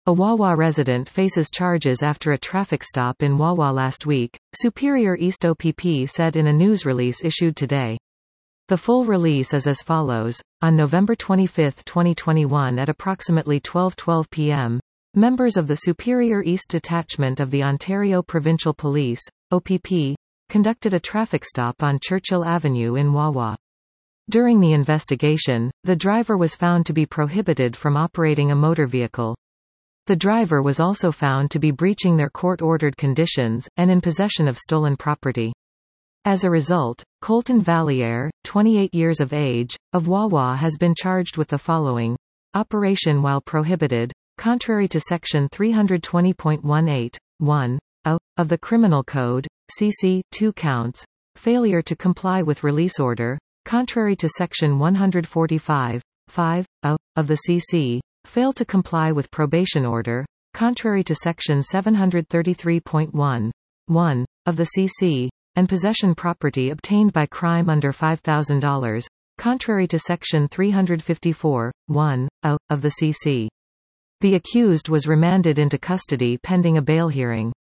A Wawa resident faces charges after a traffic stop in Wawa last week, Superior East OPP said in a news release issued today. The full release is as follows. On November 25, 2021 at approximately 12:12 p.m., members of the Superior East Detachment of the Ontario Provincial Police, OPP, conducted a traffic stop on Churchill Avenue in Wawa. During the investigation, the driver was found to be prohibited from operating a motor vehicle. The driver was also found to be breaching their court-ordered conditions, and in possession of stolen property. As a result, Colton Valliere, 28 years of age, of Wawa has been charged with the following. Operation while prohibited, contrary to Section 320.18(1) of the Criminal Code, CC 2 counts. Failure to comply with release order, contrary to Section 145(5) of the CC. Fail to comply with probation order, contrary to Section 733.1(1) of the CC, and possession property obtained by crime under $5,000, contrary to Section 354(1) of the CC. The accused was remanded into custody pending a bail hearing.